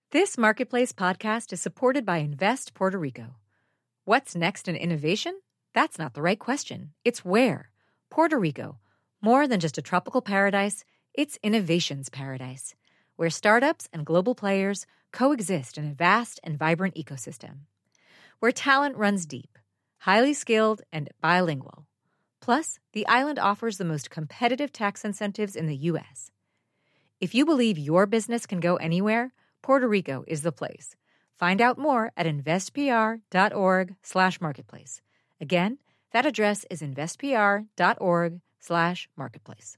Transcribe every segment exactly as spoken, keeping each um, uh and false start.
This Marketplace podcast is supported by Invest Puerto Rico. What's next in innovation? That's not the right question. It's where. Puerto Rico. More than just a tropical paradise, it's innovation's paradise, where startups and global players coexist in a vast and vibrant ecosystem. Where talent runs deep, highly skilled, and bilingual. Plus, the island offers the most competitive tax incentives in the U S. If you believe your business can go anywhere, Puerto Rico is the place. Find out more at investpr.org slash marketplace. Again, that address is investpr.org slash marketplace.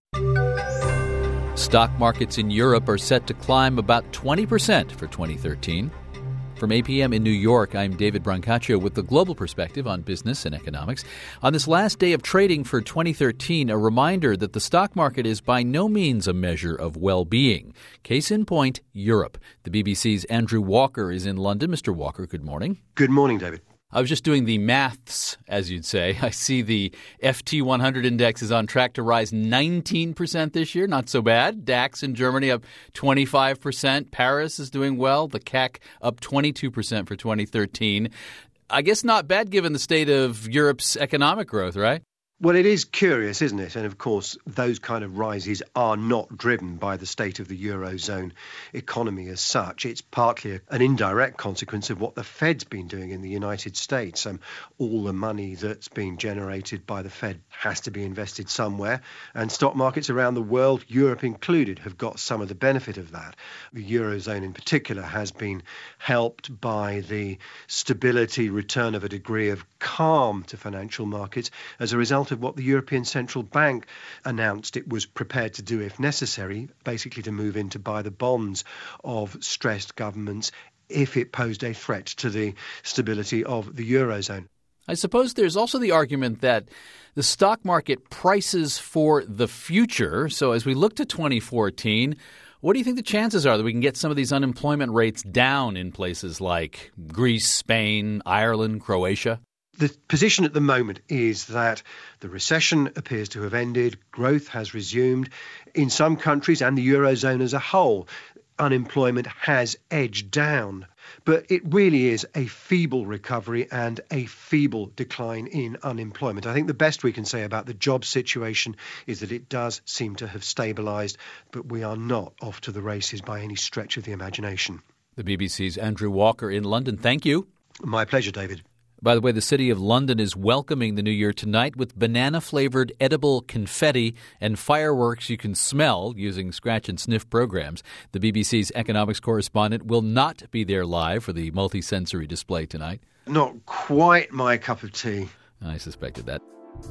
Stock markets in Europe are set to climb about twenty percent for twenty thirteen. From A P M in New York, I'm David Brancaccio with the global perspective on business and economics. On this last day of trading for twenty thirteen, a reminder that the stock market is by no means a measure of well-being. Case in point, Europe. The B B C's Andrew Walker is in London. Mister Walker, good morning. Good morning, David. I was just doing the maths, as you'd say. I see the F T one hundred index is on track to rise nineteen percent this year. Not so bad. DAX in Germany up twenty-five percent. Paris is doing well. The C A C up twenty-two percent for twenty thirteen. I guess not bad given the state of Europe's economic growth, right? Well, it is curious, isn't it? And of course, those kind of rises are not driven by the state of the Eurozone economy as such. It's partly a, an indirect consequence of what the Fed's been doing in the United States. Um, all the money that's been generated by the Fed has to be invested somewhere. And stock markets around the world, Europe included, have got some of the benefit of that. The Eurozone in particular has been helped by the stability, return of a degree of calm to financial markets as a result of what the European Central Bank announced it was prepared to do if necessary, basically to move in to buy the bonds of stressed governments if it posed a threat to the stability of the Eurozone. I suppose there's also the argument that the stock market prices for the future. So as we look to twenty fourteen, what do you think the chances are that we can get some of these unemployment rates down in places like Greece, Spain, Ireland, Croatia? The position at the moment is that the recession appears to have ended, growth has resumed. In some countries and the Eurozone as a whole, unemployment has edged down. But it really is a feeble recovery and a feeble decline in unemployment. I think the best we can say about the job situation is that it does seem to have stabilised, but we are not off to the races by any stretch of the imagination. The B B C's Andrew Walker in London. Thank you. My pleasure, David. By the way, the city of London is welcoming the new year tonight with banana-flavored edible confetti and fireworks you can smell using scratch and sniff programs. The B B C's economics correspondent will not be there live for the multi-sensory display tonight. Not quite my cup of tea. I suspected that.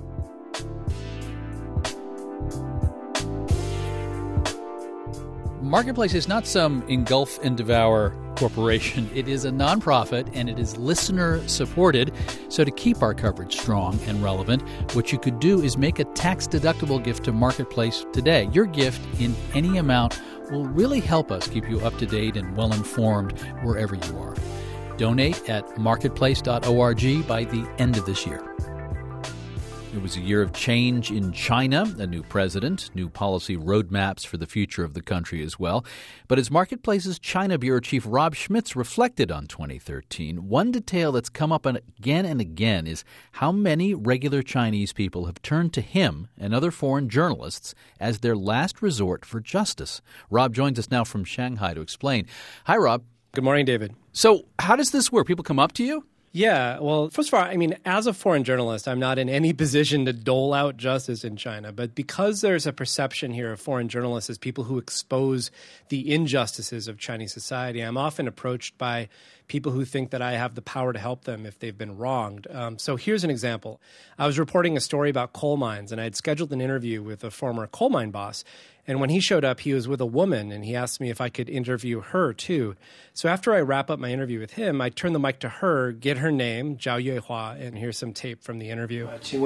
Marketplace is not some engulf and devour corporation. It is a nonprofit and it is listener supported. So to keep our coverage strong and relevant, what you could do is make a tax-deductible gift to Marketplace today. Your gift in any amount will really help us keep you up to date and well informed wherever you are. Donate at marketplace dot org by the end of this year. It was a year of change in China, a new president, new policy roadmaps for the future of the country as well. But as Marketplace's China Bureau Chief Rob Schmitz reflected on twenty thirteen, one detail that's come up again and again is how many regular Chinese people have turned to him and other foreign journalists as their last resort for justice. Rob joins us now from Shanghai to explain. Hi, Rob. Good morning, David. So how does this work? People come up to you? Yeah, well, first of all, I mean, as a foreign journalist, I'm not in any position to dole out justice in China. But because there's a perception here of foreign journalists as people who expose the injustices of Chinese society, I'm often approached by people who think that I have the power to help them if they've been wronged. Um, so here's an example. I was reporting a story about coal mines, and I had scheduled an interview with a former coal mine boss. And when he showed up, he was with a woman, and he asked me if I could interview her, too. So after I wrap up my interview with him, I turn the mic to her, get her name, Zhao Yuehua, and here's some tape from the interview. So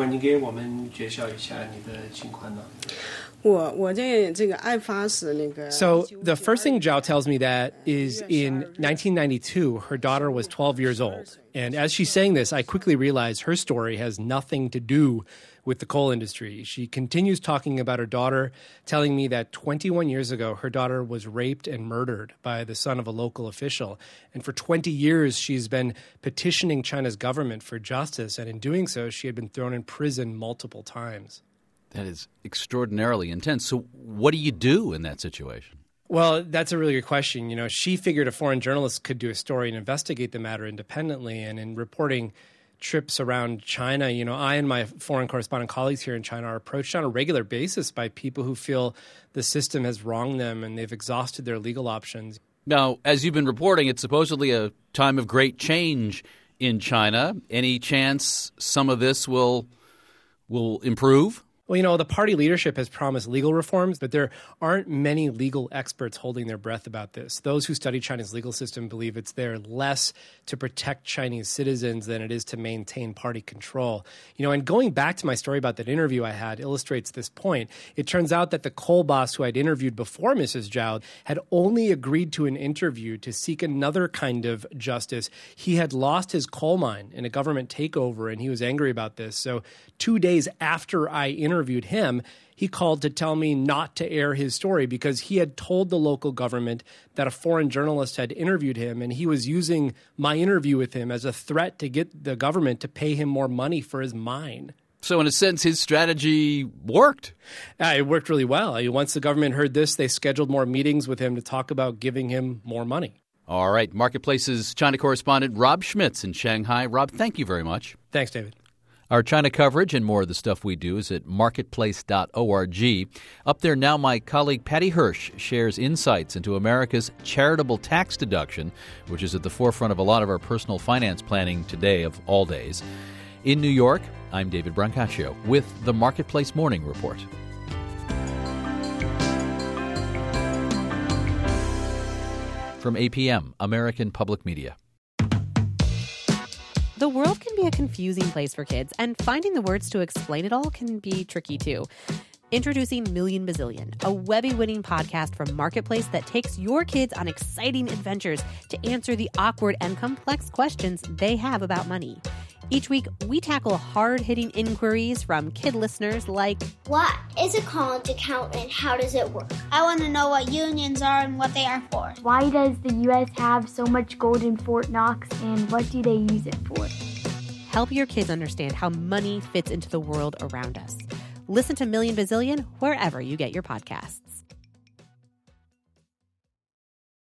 the first thing Zhao tells me that is in nineteen ninety-two, her daughter was twelve years old. And as she's saying this, I quickly realize her story has nothing to do with the coal industry. She continues talking about her daughter, telling me that twenty-one years ago, her daughter was raped and murdered by the son of a local official. And for twenty years, she's been petitioning China's government for justice. And in doing so, she had been thrown in prison multiple times. That is extraordinarily intense. So what do you do in that situation? Well, that's a really good question. You know, she figured a foreign journalist could do a story and investigate the matter independently. And in reporting trips around China, you know, I and my foreign correspondent colleagues here in China are approached on a regular basis by people who feel the system has wronged them and they've exhausted their legal options. Now, as you've been reporting, it's supposedly a time of great change in China. Any chance some of this will will improve? Well, you know, the party leadership has promised legal reforms, but there aren't many legal experts holding their breath about this. Those who study China's legal system believe it's there less to protect Chinese citizens than it is to maintain party control. You know, and going back to my story about that interview I had illustrates this point. It turns out that the coal boss who I'd interviewed before Missus Zhao had only agreed to an interview to seek another kind of justice. He had lost his coal mine in a government takeover, and he was angry about this. So two days after I interviewed him, he called to tell me not to air his story because he had told the local government that a foreign journalist had interviewed him, and he was using my interview with him as a threat to get the government to pay him more money for his mine. So in a sense, his strategy worked. Uh, it worked really well. Once the government heard this, they scheduled more meetings with him to talk about giving him more money. All right. Marketplace's China correspondent Rob Schmitz in Shanghai. Rob, thank you very much. Thanks, David. Our China coverage and more of the stuff we do is at marketplace dot org. Up there now, my colleague Patty Hirsch shares insights into America's charitable tax deduction, which is at the forefront of a lot of our personal finance planning today of all days. In New York, I'm David Brancaccio with the Marketplace Morning Report. From A P M, American Public Media. The world can be a confusing place for kids, and finding the words to explain it all can be tricky too. Introducing Million Bazillion, a Webby-winning podcast from Marketplace that takes your kids on exciting adventures to answer the awkward and complex questions they have about money. Each week, we tackle hard-hitting inquiries from kid listeners like, what is a college account and how does it work? I want to know what unions are and what they are for. Why does the U S have so much gold in Fort Knox, and what do they use it for? Help your kids understand how money fits into the world around us. Listen to Million Bazillion wherever you get your podcasts.